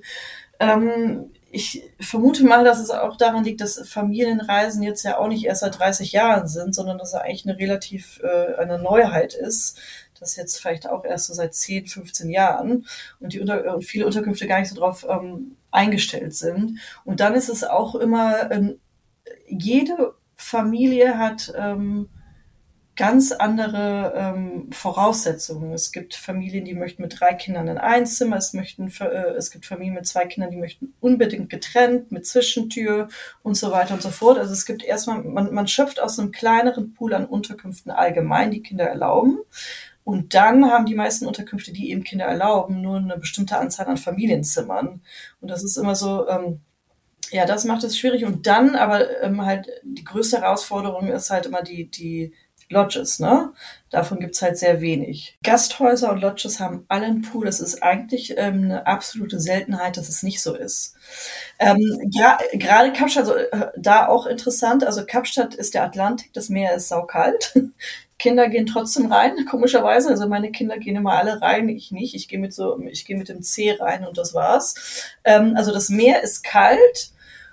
Ähm, ich vermute mal, dass es auch daran liegt, dass Familienreisen jetzt ja auch nicht erst seit dreißig Jahren sind, sondern dass es eigentlich eine relativ äh, eine Neuheit ist. Das jetzt vielleicht auch erst so seit zehn, fünfzehn Jahren und die unter, viele Unterkünfte gar nicht so drauf ähm, eingestellt sind. Und dann ist es auch immer, ähm, jede Familie hat ähm, ganz andere ähm, Voraussetzungen. Es gibt Familien, die möchten mit drei Kindern in ein Zimmer. Es, möchten, äh, es gibt Familien mit zwei Kindern, die möchten unbedingt getrennt, mit Zwischentür und so weiter und so fort. Also es gibt erstmal, man, man schöpft aus einem kleineren Pool an Unterkünften allgemein, die Kinder erlauben. Und dann haben die meisten Unterkünfte, die eben Kinder erlauben, nur eine bestimmte Anzahl an Familienzimmern. Und das ist immer so, ähm, ja, das macht es schwierig. Und dann aber ähm, halt die größte Herausforderung ist halt immer die, die Lodges, ne? Davon gibt's halt sehr wenig. Gasthäuser und Lodges haben alle einen Pool. Es ist eigentlich ähm, eine absolute Seltenheit, dass es nicht so ist. Ähm, ja, gerade Kapstadt, also, äh, da auch interessant. Also Kapstadt ist der Atlantik, das Meer ist saukalt. Kinder gehen trotzdem rein, komischerweise. Also meine Kinder gehen immer alle rein, ich nicht. Ich gehe mit so, ich gehe mit dem C rein und das war's. Ähm, also das Meer ist kalt.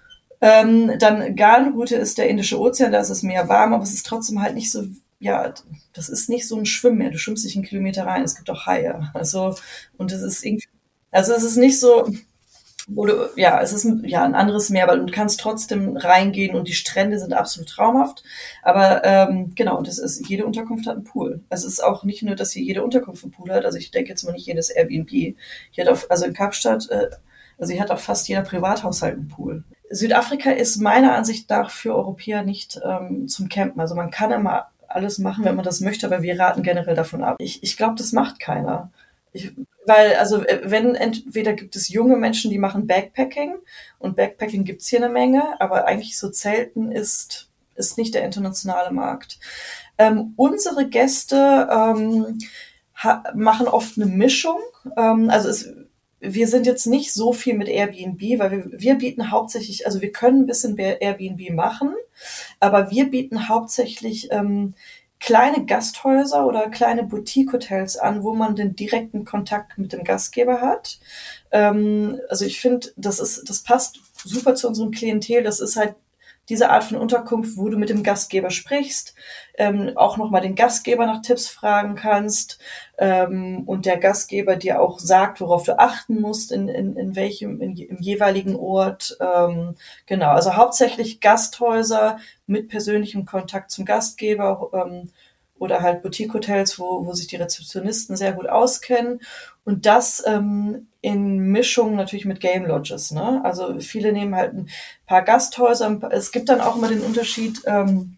Ähm, dann Garnroute ist der Indische Ozean, da ist es mehr warm, aber es ist trotzdem halt nicht so, ja, das ist nicht so ein Schwimmmeer. Du schwimmst dich einen Kilometer rein, es gibt auch Haie. Also, und es ist irgendwie, also es ist nicht so, wo du, ja, es ist ein, ja, ein anderes Meer, weil du kannst trotzdem reingehen und die Strände sind absolut traumhaft. Aber ähm, genau, das ist, jede Unterkunft hat einen Pool. Also es ist auch nicht nur, dass hier jede Unterkunft einen Pool hat. Also ich denke jetzt mal nicht jedes Airbnb. Hier hat auf, also in Kapstadt, äh, also hier hat auch fast jeder Privathaushalt einen Pool. Südafrika ist meiner Ansicht nach für Europäer nicht ähm, zum Campen. Also man kann immer alles machen, wenn man das möchte, aber wir raten generell davon ab. Ich, ich glaube, das macht keiner. Ich, weil, also wenn, entweder gibt es junge Menschen, die machen Backpacking und Backpacking gibt's hier eine Menge, aber eigentlich so Zelten ist, ist nicht der internationale Markt. Ähm, unsere Gäste ähm, ha, machen oft eine Mischung. Ähm, also es Wir sind jetzt nicht so viel mit Airbnb, weil wir, wir bieten hauptsächlich, also wir können ein bisschen Airbnb machen, aber wir bieten hauptsächlich ähm, kleine Gasthäuser oder kleine Boutique-Hotels an, wo man den direkten Kontakt mit dem Gastgeber hat. Ähm, also ich finde, das ist, das passt super zu unserem Klientel. Das ist halt diese Art von Unterkunft, wo du mit dem Gastgeber sprichst, ähm, auch nochmal den Gastgeber nach Tipps fragen kannst ähm, und der Gastgeber dir auch sagt, worauf du achten musst, in, in, in welchem, in, im jeweiligen Ort. Ähm, genau, also hauptsächlich Gasthäuser mit persönlichem Kontakt zum Gastgeber ähm, oder halt Boutique-Hotels, wo, wo sich die Rezeptionisten sehr gut auskennen. Und das ähm, in Mischung natürlich mit Game Lodges. Ne? Also viele nehmen halt ein paar Gasthäuser. Es gibt dann auch immer den Unterschied, ähm,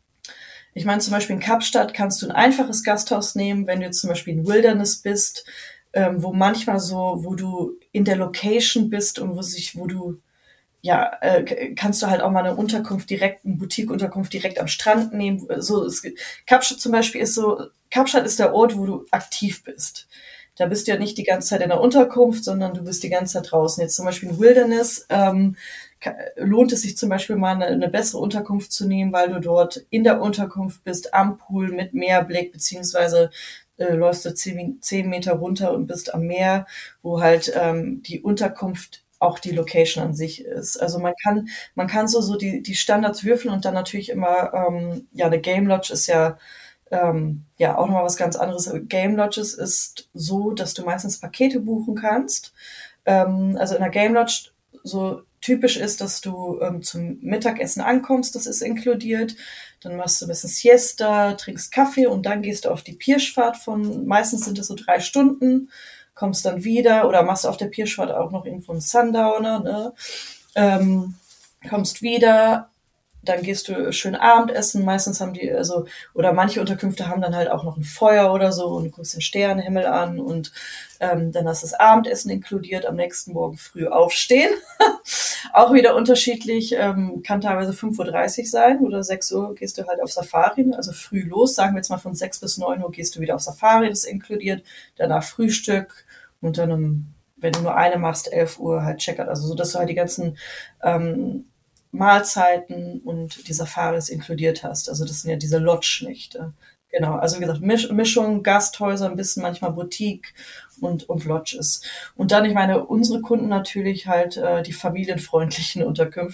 ich meine zum Beispiel in Kapstadt kannst du ein einfaches Gasthaus nehmen, wenn du jetzt zum Beispiel in Wilderness bist, ähm, wo manchmal so, wo du in der Location bist und wo sich, wo du ja, äh, kannst du halt auch mal eine Unterkunft direkt, eine Boutique-Unterkunft direkt am Strand nehmen. So, es, Kapstadt zum Beispiel ist so, Kapstadt ist der Ort, wo du aktiv bist. Da bist du ja nicht die ganze Zeit in der Unterkunft, sondern du bist die ganze Zeit draußen. Jetzt zum Beispiel in Wilderness ähm, lohnt es sich zum Beispiel mal eine, eine bessere Unterkunft zu nehmen, weil du dort in der Unterkunft bist, am Pool mit Meerblick, beziehungsweise äh, läufst du zehn, zehn Meter runter und bist am Meer, wo halt ähm, die Unterkunft auch die Location an sich ist. Also man kann, man kann so, so die, die Standards würfeln und dann natürlich immer, ähm, ja, eine Game Lodge ist ja, ähm, ja, auch nochmal was ganz anderes. Game Lodges ist so, dass du meistens Pakete buchen kannst. Ähm, also in der Game Lodge so typisch ist, dass du ähm, zum Mittagessen ankommst, das ist inkludiert. Dann machst du ein bisschen Siesta, trinkst Kaffee und dann gehst du auf die Pirschfahrt von, meistens sind es so drei Stunden, kommst dann wieder oder machst auf der Pirschfahrt auch noch irgendwo einen Sundowner, ne? Ähm, kommst wieder, dann gehst du schön Abendessen. Meistens haben die, also, oder manche Unterkünfte haben dann halt auch noch ein Feuer oder so und du guckst den Sternenhimmel an und ähm, dann hast du das Abendessen inkludiert, am nächsten Morgen früh aufstehen. Auch wieder unterschiedlich, ähm, kann teilweise fünf Uhr dreißig sein oder sechs Uhr gehst du halt auf Safari, also früh los, sagen wir jetzt mal von sechs bis neun Uhr gehst du wieder auf Safari, das ist inkludiert, danach Frühstück und dann, um, wenn du nur eine machst, elf Uhr halt Checkout, also so, dass du halt die ganzen ähm, Mahlzeiten und die Safaris inkludiert hast. Also das sind ja diese Lodge-Nächte. Genau, also wie gesagt, Misch- Mischung, Gasthäuser, ein bisschen manchmal Boutique und, und Lodges. Und dann, ich meine, unsere Kunden natürlich halt äh, die familienfreundlichen Unterkünfte.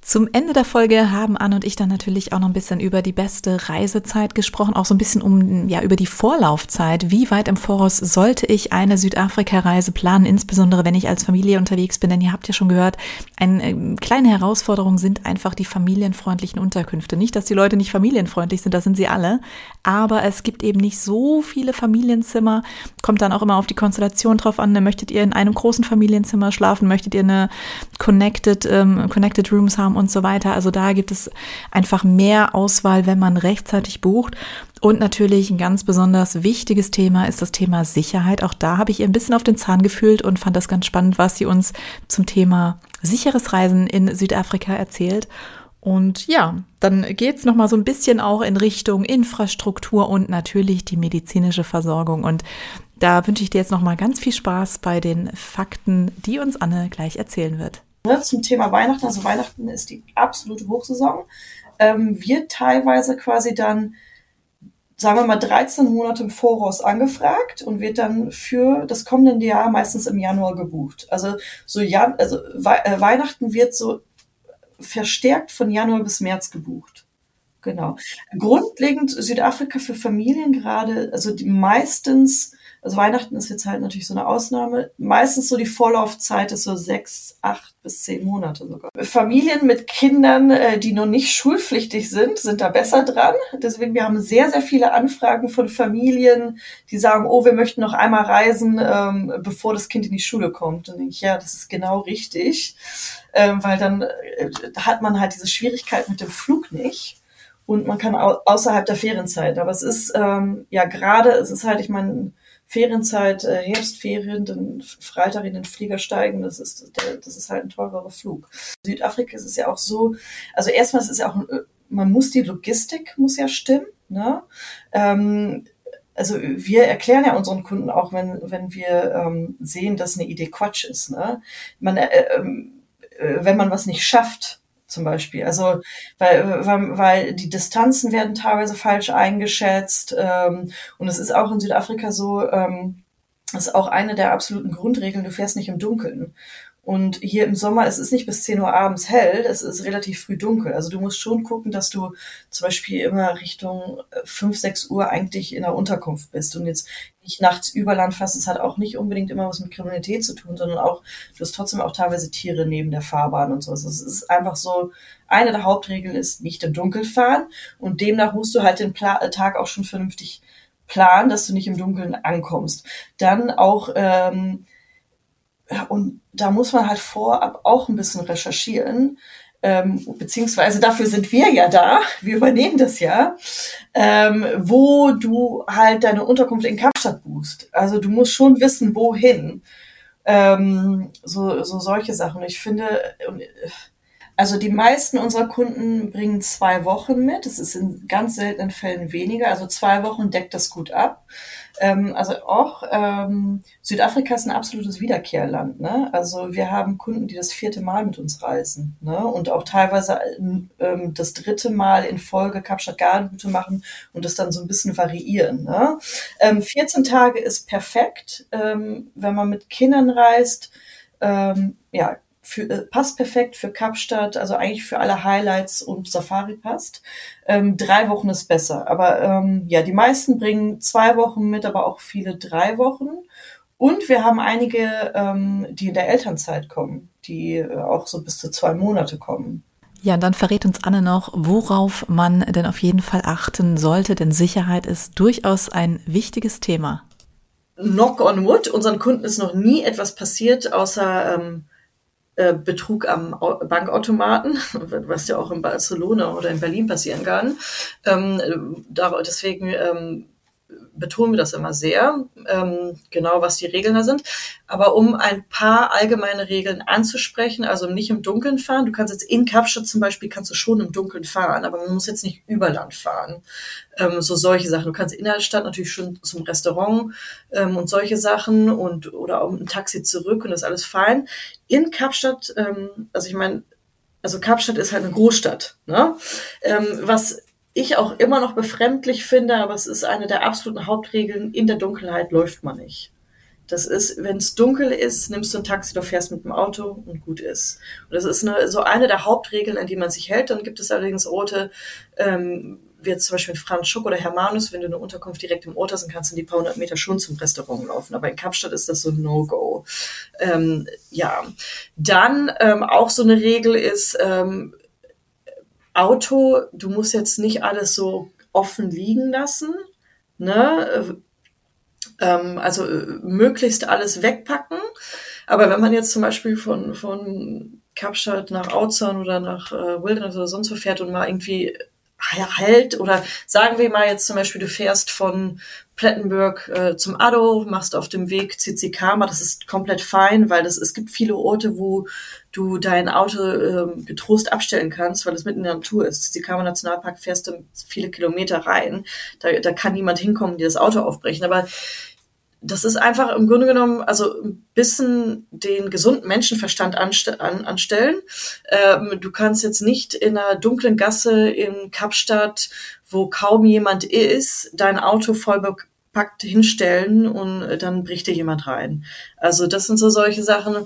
Zum Ende der Folge haben Anne und ich dann natürlich auch noch ein bisschen über die beste Reisezeit gesprochen, auch so ein bisschen um ja über die Vorlaufzeit. Wie weit im Voraus sollte ich eine Südafrika-Reise planen, insbesondere wenn ich als Familie unterwegs bin? Denn ihr habt ja schon gehört, eine äh, kleine Herausforderung sind einfach die familienfreundlichen Unterkünfte. Nicht, dass die Leute nicht familienfreundlich sind, das sind sie alle, aber es gibt eben nicht so viele Familienzimmer. Kommt dann auch immer auf die Konstellation drauf an. Möchtet ihr in einem großen Familienzimmer schlafen? Möchtet ihr eine Connected, ähm, Connected Rooms haben? Und so weiter. Also da gibt es einfach mehr Auswahl, wenn man rechtzeitig bucht. Und natürlich ein ganz besonders wichtiges Thema ist das Thema Sicherheit. Auch da habe ich ihr ein bisschen auf den Zahn gefühlt und fand das ganz spannend, was sie uns zum Thema sicheres Reisen in Südafrika erzählt. Und ja, dann geht es nochmal so ein bisschen auch in Richtung Infrastruktur und natürlich die medizinische Versorgung. Und da wünsche ich dir jetzt nochmal ganz viel Spaß bei den Fakten, die uns Anne gleich erzählen wird. Zum Thema Weihnachten, also Weihnachten ist die absolute Hochsaison, ähm, wird teilweise quasi dann, sagen wir mal, dreizehn Monate im Voraus angefragt und wird dann für das kommende Jahr meistens im Januar gebucht. Also so Jan- also We- äh, Weihnachten wird so verstärkt von Januar bis März gebucht. Genau. Grundlegend Südafrika für Familien gerade, also die meistens, also Weihnachten ist jetzt halt natürlich so eine Ausnahme. Meistens so die Vorlaufzeit ist so sechs, acht bis zehn Monate sogar. Familien mit Kindern, äh, die noch nicht schulpflichtig sind, sind da besser dran. Deswegen, wir haben sehr, sehr viele Anfragen von Familien, die sagen, oh, wir möchten noch einmal reisen, ähm, bevor das Kind in die Schule kommt. Dann denke ich, ja, das ist genau richtig, ähm, weil dann äh, hat man halt diese Schwierigkeit mit dem Flug nicht. Und man kann au- außerhalb der Ferienzeit. Aber es ist, ähm, ja, gerade, es ist halt, ich meine, Ferienzeit, äh, Herbstferien, dann Freitag in den Flieger steigen, das ist, der, das ist halt ein teurerer Flug. Südafrika ist es ja auch so, also erstmal ist es ja auch, ein, man muss die Logistik, muss ja stimmen, ne? Ähm, also wir erklären ja unseren Kunden auch, wenn, wenn wir ähm, sehen, dass eine Idee Quatsch ist, ne? Man, äh, äh, wenn man was nicht schafft, zum Beispiel. Also weil, weil, weil die Distanzen werden teilweise falsch eingeschätzt, ähm, und es ist auch in Südafrika so, ähm, das ist auch eine der absoluten Grundregeln, du fährst nicht im Dunkeln. Und hier im Sommer, es ist nicht bis zehn Uhr abends hell, es ist relativ früh dunkel. Also du musst schon gucken, dass du zum Beispiel immer Richtung fünf, sechs Uhr eigentlich in der Unterkunft bist und jetzt nicht nachts über Land fährst. Es hat auch nicht unbedingt immer was mit Kriminalität zu tun, sondern auch, du hast trotzdem auch teilweise Tiere neben der Fahrbahn und so. Also es ist einfach so, eine der Hauptregeln ist, nicht im Dunkeln fahren und demnach musst du halt den Pla- Tag auch schon vernünftig planen, dass du nicht im Dunkeln ankommst. Dann auch, ähm, und da muss man halt vorab auch ein bisschen recherchieren, ähm, beziehungsweise dafür sind wir ja da, wir übernehmen das ja, ähm, wo du halt deine Unterkunft in Kapstadt buchst. Also du musst schon wissen, wohin. Ähm, so, so solche Sachen. Ich finde, also die meisten unserer Kunden bringen zwei Wochen mit. Es ist in ganz seltenen Fällen weniger. Also zwei Wochen deckt das gut ab. Ähm, also auch ähm, Südafrika ist ein absolutes Wiederkehrland. Ne? Also wir haben Kunden, die das vierte Mal mit uns reisen, ne? Und auch teilweise ähm, das dritte Mal in Folge Kapstadt-Garden-Route machen und das dann so ein bisschen variieren. Ne? Ähm, vierzehn Tage ist perfekt, ähm, wenn man mit Kindern reist. Ähm, ja, Für, äh, passt perfekt für Kapstadt, also eigentlich für alle Highlights und Safari passt. Ähm, drei Wochen ist besser. Aber ähm, ja, die meisten bringen zwei Wochen mit, aber auch viele drei Wochen. Und wir haben einige, ähm, die in der Elternzeit kommen, die äh, auch so bis zu zwei Monate kommen. Ja, und dann verrät uns Anne noch, worauf man denn auf jeden Fall achten sollte, denn Sicherheit ist durchaus ein wichtiges Thema. Knock on wood, unseren Kunden ist noch nie etwas passiert, außer ähm, Betrug am Bankautomaten, was ja auch in Barcelona oder in Berlin passieren kann. Ähm, da, deswegen ähm, betonen wir das immer sehr, ähm, genau was die Regeln da sind. Aber um ein paar allgemeine Regeln anzusprechen, also nicht im Dunkeln fahren. Du kannst jetzt in Kapstadt zum Beispiel, kannst du schon im Dunkeln fahren, aber man muss jetzt nicht über Land fahren. Ähm, so solche Sachen. Du kannst in der Stadt natürlich schon zum Restaurant ähm, und solche Sachen und oder auch mit einem Taxi zurück und das ist alles fein. In Kapstadt, ähm, also ich meine, also Kapstadt ist halt eine Großstadt, ne? Ähm, was ich auch immer noch befremdlich finde, aber es ist eine der absoluten Hauptregeln, in der Dunkelheit läuft man nicht. Das ist, wenn es dunkel ist, nimmst du ein Taxi, du fährst mit dem Auto und gut ist. Und das ist eine, so eine der Hauptregeln, an die man sich hält. Dann gibt es allerdings Orte, ähm, wie jetzt zum Beispiel in Franschhoek oder Hermanus, wenn du eine Unterkunft direkt im Ort hast, dann kannst du die paar hundert Meter schon zum Restaurant laufen. Aber in Kapstadt ist das so ein No-Go. Ähm, ja, dann ähm, auch so eine Regel ist, ähm, Auto, du musst jetzt nicht alles so offen liegen lassen, ne? Ähm, also äh, möglichst alles wegpacken. Aber wenn man jetzt zum Beispiel von, von Kapstadt nach Oudtshoorn oder nach äh, Wilderness oder sonst wo fährt und mal irgendwie halt, oder sagen wir mal jetzt zum Beispiel, du fährst von Plettenberg äh, zum Addo, machst auf dem Weg Tsitsikamma, das ist komplett fein, weil das, es gibt viele Orte, wo du dein Auto äh, getrost abstellen kannst, weil es mitten in der Natur ist. Tsitsikamma Nationalpark fährst du viele Kilometer rein, da, da kann niemand hinkommen, die das Auto aufbrechen, aber das ist einfach im Grunde genommen, also ein bisschen den gesunden Menschenverstand anst- an, anstellen. Ähm, du kannst jetzt nicht in einer dunklen Gasse in Kapstadt, wo kaum jemand ist, dein Auto voll bepackt hinstellen und dann bricht dir jemand rein. Also das sind so solche Sachen.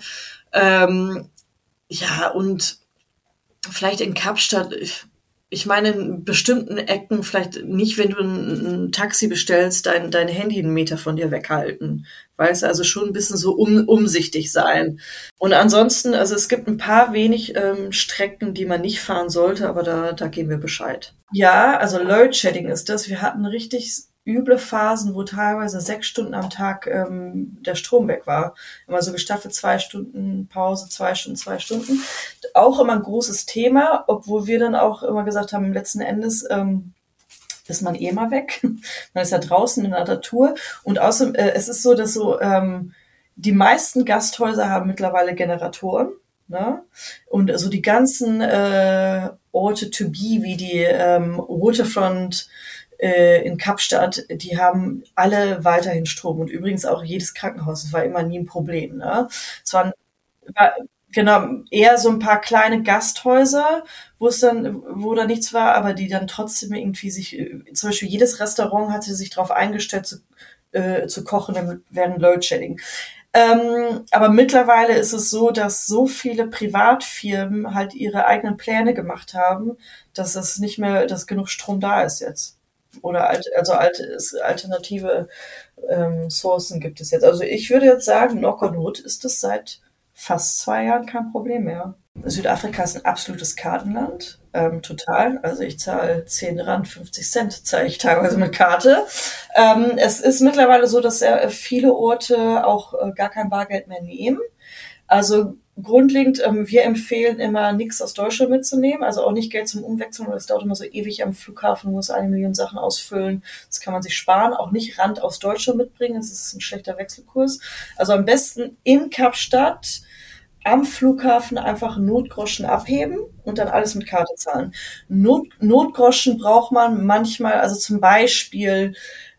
Ähm, ja, und vielleicht in Kapstadt, ich, ich meine, in bestimmten Ecken vielleicht nicht, wenn du ein, ein Taxi bestellst, dein, dein Handy einen Meter von dir weghalten. Weißt du, also schon ein bisschen so um, umsichtig sein. Und ansonsten, also es gibt ein paar wenig ähm, Strecken, die man nicht fahren sollte, aber da, da geben wir Bescheid. Ja, also Load-Shedding ist das. Wir hatten richtig üble Phasen, wo teilweise sechs Stunden am Tag ähm, der Strom weg war. Immer so gestaffelt zwei Stunden Pause, zwei Stunden, zwei Stunden. Auch immer ein großes Thema, obwohl wir dann auch immer gesagt haben, letzten Endes ähm, ist man eh mal weg. Man ist ja draußen in der Natur. Und außerdem, äh, es ist so, dass so ähm, die meisten Gasthäuser haben mittlerweile Generatoren. Ne? Und also die ganzen äh, Orte to be, wie die ähm, Waterfront in Kapstadt, die haben alle weiterhin Strom und übrigens auch jedes Krankenhaus. Das war immer nie ein Problem. Ne? Es waren war, genau eher so ein paar kleine Gasthäuser, wo es dann, wo da nichts war, aber die dann trotzdem irgendwie sich, zum Beispiel jedes Restaurant hatte sich darauf eingestellt zu, äh, zu kochen während Loadshedding. Ähm, aber mittlerweile ist es so, dass so viele Privatfirmen halt ihre eigenen Pläne gemacht haben, dass es nicht mehr, dass genug Strom da ist jetzt. Oder alt, also alte, alternative ähm, Sourcen gibt es jetzt. Also ich würde jetzt sagen, knock on wood ist es seit fast zwei Jahren kein Problem mehr. Südafrika ist ein absolutes Kartenland, ähm, total. Also ich zahle zehn Rand, fünfzig Cent zahle ich teilweise mit Karte. Ähm, es ist mittlerweile so, dass sehr viele Orte auch äh, gar kein Bargeld mehr nehmen. Also grundlegend, ähm, wir empfehlen immer, nichts aus Deutschland mitzunehmen, also auch nicht Geld zum Umwechseln, weil es dauert immer so ewig am Flughafen, muss eine Million Sachen ausfüllen, das kann man sich sparen, auch nicht Rand aus Deutschland mitbringen, das ist ein schlechter Wechselkurs. Also am besten in Kapstadt am Flughafen einfach Notgroschen abheben und dann alles mit Karte zahlen. Not, Notgroschen braucht man manchmal, also zum Beispiel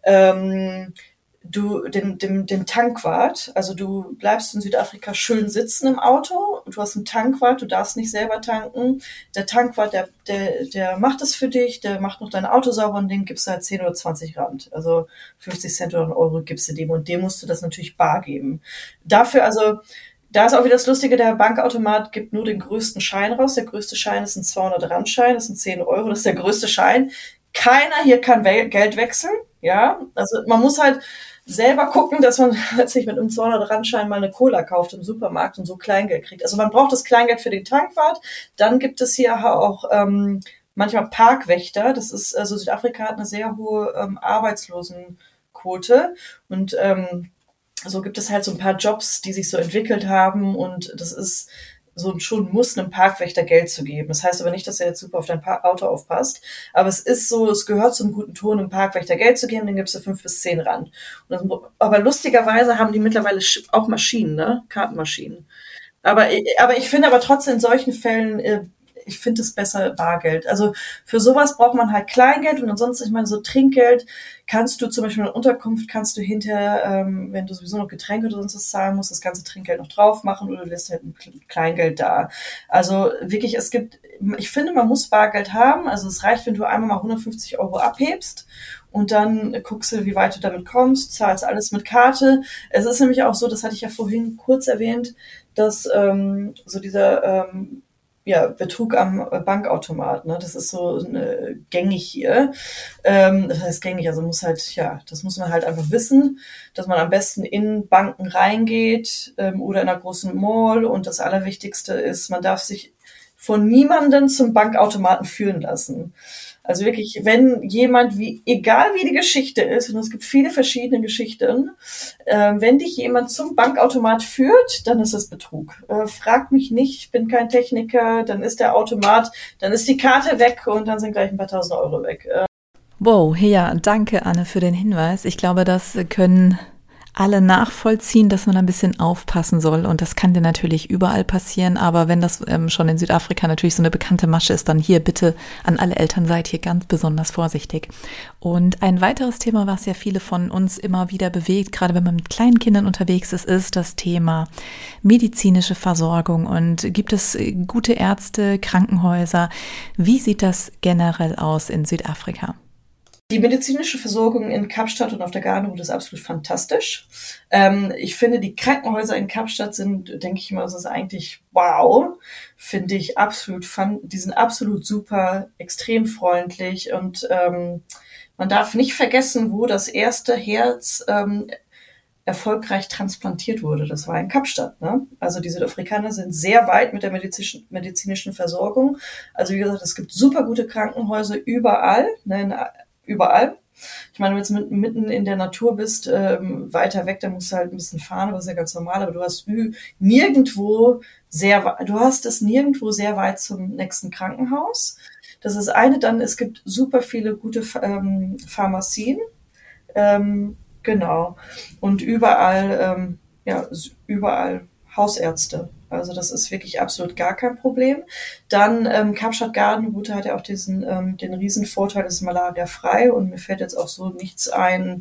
ähm, du den, den, den Tankwart, also du bleibst in Südafrika schön sitzen im Auto, du hast einen Tankwart, du darfst nicht selber tanken, der Tankwart, der, der, der macht es für dich, der macht noch dein Auto sauber und den gibst du halt zehn oder zwanzig Rand, also fünfzig Cent oder einen Euro gibst du dem und dem musst du das natürlich bar geben. Dafür, also da ist auch wieder das Lustige, der Bankautomat gibt nur den größten Schein raus, der größte Schein ist ein zweihundert Rand Schein, das sind zehn Euro, das ist der größte Schein. Keiner hier kann Geld wechseln, ja, also man muss halt selber gucken, dass man sich mit einem zweihundert Rand Schein mal eine Cola kauft im Supermarkt und so Kleingeld kriegt. Also man braucht das Kleingeld für den Tankwart. Dann gibt es hier auch ähm, manchmal Parkwächter. Das ist, also Südafrika hat eine sehr hohe ähm, Arbeitslosenquote und ähm, so gibt es halt so ein paar Jobs, die sich so entwickelt haben und das ist so schon muss einem Parkwächter Geld zu geben. Das heißt aber nicht, dass er jetzt super auf dein Auto aufpasst. Aber es ist so, es gehört zum guten Ton, einem Parkwächter Geld zu geben, dann gibst du fünf bis zehn Rand. Und das, aber lustigerweise haben die mittlerweile auch Maschinen, ne? Kartenmaschinen. Aber, aber ich finde aber trotzdem in solchen Fällen, äh, ich finde es besser Bargeld. Also für sowas braucht man halt Kleingeld und ansonsten, ich meine, so Trinkgeld kannst du zum Beispiel in der Unterkunft, kannst du hinterher, ähm, wenn du sowieso noch Getränke oder sonst was zahlen musst, das ganze Trinkgeld noch drauf machen oder du lässt halt ein Kleingeld da. Also wirklich, es gibt, ich finde, man muss Bargeld haben. Also es reicht, wenn du einmal mal hundertfünfzig Euro abhebst und dann guckst du, wie weit du damit kommst, zahlst alles mit Karte. Es ist nämlich auch so, das hatte ich ja vorhin kurz erwähnt, dass ähm, so dieser ähm, ja, Betrug am Bankautomat, ne? Das ist so äh, gängig hier. Ähm, das heißt gängig, also muss halt, ja, das muss man halt einfach wissen, dass man am besten in Banken reingeht ähm, oder in einer großen Mall. Und das Allerwichtigste ist, man darf sich von niemandem zum Bankautomaten führen lassen. Also wirklich, wenn jemand, wie egal wie die Geschichte ist, und es gibt viele verschiedene Geschichten, äh, wenn dich jemand zum Bankautomat führt, dann ist das Betrug. Äh, frag mich nicht, ich bin kein Techniker, dann ist der Automat, dann ist die Karte weg und dann sind gleich ein paar tausend Euro weg. Äh. Wow, ja, danke Anne für den Hinweis. Ich glaube, das können alle nachvollziehen, dass man ein bisschen aufpassen soll, und das kann dir natürlich überall passieren, aber wenn das ähm, schon in Südafrika natürlich so eine bekannte Masche ist, dann hier bitte an alle Eltern, seid hier ganz besonders vorsichtig. Und ein weiteres Thema, was ja viele von uns immer wieder bewegt, gerade wenn man mit kleinen Kindern unterwegs ist, ist das Thema medizinische Versorgung. Und gibt es gute Ärzte, Krankenhäuser? Wie sieht das generell aus in Südafrika? Die medizinische Versorgung in Kapstadt und auf der Gardenroute ist absolut fantastisch. Ähm, ich finde, die Krankenhäuser in Kapstadt sind, denke ich mal, das ist eigentlich wow, finde ich absolut fun. Die sind absolut super, extrem freundlich, und ähm, man darf nicht vergessen, wo das erste Herz ähm, erfolgreich transplantiert wurde. Das war in Kapstadt, ne? Also die Südafrikaner sind sehr weit mit der medizinischen, medizinischen Versorgung. Also wie gesagt, es gibt super gute Krankenhäuser überall, ne, in, überall. Ich meine, wenn du jetzt mitten in der Natur bist, ähm, weiter weg, dann musst du halt ein bisschen fahren, aber das ist ja ganz normal, aber du hast ü- nirgendwo sehr, du hast es nirgendwo sehr weit zum nächsten Krankenhaus. Das ist eine, dann, es gibt super viele gute ähm, Pharmazien, ähm, genau, und überall, ähm, ja, überall Hausärzte. Also das ist wirklich absolut gar kein Problem. Dann ähm, Kapstadt Gardenroute hat ja auch diesen ähm, den riesen Vorteil, es ist malariafrei, und mir fällt jetzt auch so nichts ein,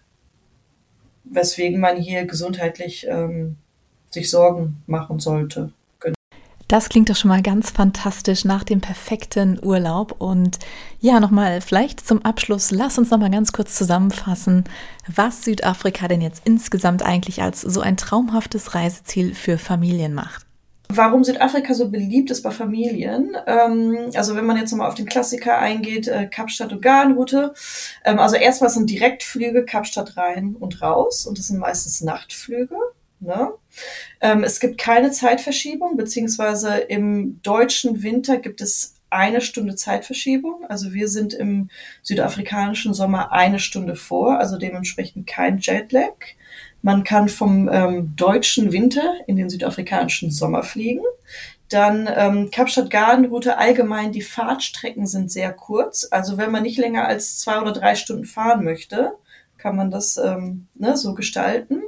weswegen man hier gesundheitlich ähm, sich Sorgen machen sollte. Das klingt doch schon mal ganz fantastisch nach dem perfekten Urlaub. Und ja, nochmal vielleicht zum Abschluss, lass uns nochmal ganz kurz zusammenfassen, was Südafrika denn jetzt insgesamt eigentlich als so ein traumhaftes Reiseziel für Familien macht. Warum Südafrika so beliebt ist bei Familien, ähm, also wenn man jetzt nochmal auf den Klassiker eingeht, äh, Kapstadt und Gardenroute, ähm, also erstmal sind Direktflüge Kapstadt rein und raus, und das sind meistens Nachtflüge. Ne? Ähm, es gibt keine Zeitverschiebung, beziehungsweise im deutschen Winter gibt es eine Stunde Zeitverschiebung. Also wir sind im südafrikanischen Sommer eine Stunde vor, also dementsprechend kein Jetlag. Man kann vom ähm, deutschen Winter in den südafrikanischen Sommer fliegen. Dann ähm, Kapstadt-Gardenroute allgemein, die Fahrtstrecken sind sehr kurz. Also wenn man nicht länger als zwei oder drei Stunden fahren möchte, kann man das ähm, ne, so gestalten.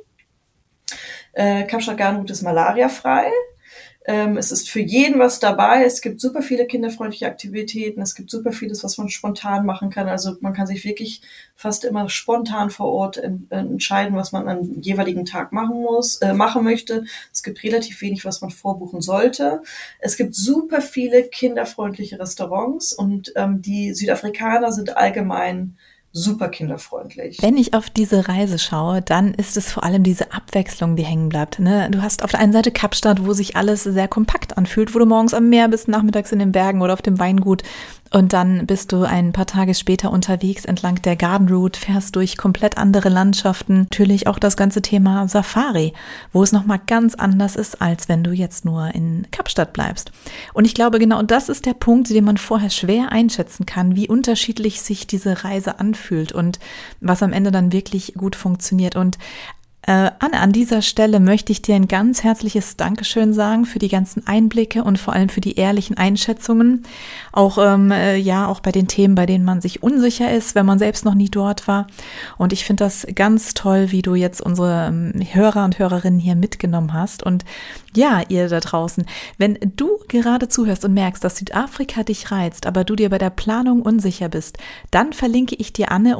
Äh, Kapstadt-Gardenroute ist malariafrei. Ähm, es ist für jeden was dabei. Es gibt super viele kinderfreundliche Aktivitäten. Es gibt super vieles, was man spontan machen kann. Also man kann sich wirklich fast immer spontan vor Ort en- entscheiden, was man am jeweiligen Tag machen muss, äh, machen möchte. Es gibt relativ wenig, was man vorbuchen sollte. Es gibt super viele kinderfreundliche Restaurants, und ähm, die Südafrikaner sind allgemein super kinderfreundlich. Wenn ich auf diese Reise schaue, dann ist es vor allem diese Abwechslung, die hängen bleibt. Ne? Du hast auf der einen Seite Kapstadt, wo sich alles sehr kompakt anfühlt, wo du morgens am Meer bist, nachmittags in den Bergen oder auf dem Weingut, und dann bist du ein paar Tage später unterwegs entlang der Garden Route, fährst durch komplett andere Landschaften. Natürlich auch das ganze Thema Safari, wo es nochmal ganz anders ist, als wenn du jetzt nur in Kapstadt bleibst. Und ich glaube, genau das ist der Punkt, den man vorher schwer einschätzen kann, wie unterschiedlich sich diese Reise anfühlt und was am Ende dann wirklich gut funktioniert. Und Äh, Anne, an dieser Stelle möchte ich dir ein ganz herzliches Dankeschön sagen für die ganzen Einblicke und vor allem für die ehrlichen Einschätzungen. Auch, ähm, äh, ja, auch bei den Themen, bei denen man sich unsicher ist, wenn man selbst noch nie dort war. Und ich finde das ganz toll, wie du jetzt unsere ähm, Hörer und Hörerinnen hier mitgenommen hast. Und ja, ihr da draußen, wenn du gerade zuhörst und merkst, dass Südafrika dich reizt, aber du dir bei der Planung unsicher bist, dann verlinke ich dir Anne und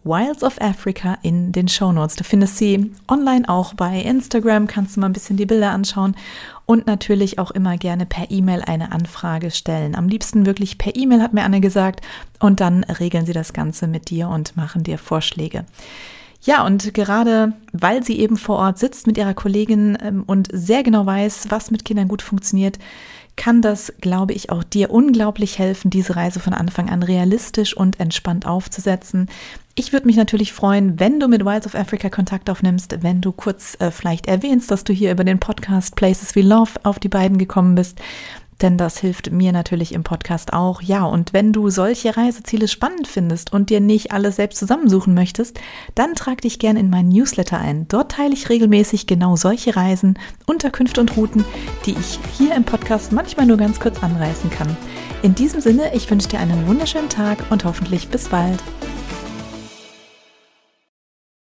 Wilds of Africa in den Shownotes. Du findest sie online auch bei Instagram, kannst du mal ein bisschen die Bilder anschauen und natürlich auch immer gerne per E-Mail eine Anfrage stellen. Am liebsten wirklich per E-Mail, hat mir Anne gesagt, und dann regeln sie das Ganze mit dir und machen dir Vorschläge. Ja, und gerade weil sie eben vor Ort sitzt mit ihrer Kollegin ähm, und sehr genau weiß, was mit Kindern gut funktioniert, kann das, glaube ich, auch dir unglaublich helfen, diese Reise von Anfang an realistisch und entspannt aufzusetzen. Ich würde mich natürlich freuen, wenn du mit Wilds of Africa Kontakt aufnimmst, wenn du kurz äh, vielleicht erwähnst, dass du hier über den Podcast Places We Love auf die beiden gekommen bist. Denn das hilft mir natürlich im Podcast auch. Ja, und wenn du solche Reiseziele spannend findest und dir nicht alles selbst zusammensuchen möchtest, dann trag dich gerne in meinen Newsletter ein. Dort teile ich regelmäßig genau solche Reisen, Unterkünfte und Routen, die ich hier im Podcast manchmal nur ganz kurz anreißen kann. In diesem Sinne, ich wünsche dir einen wunderschönen Tag und hoffentlich bis bald.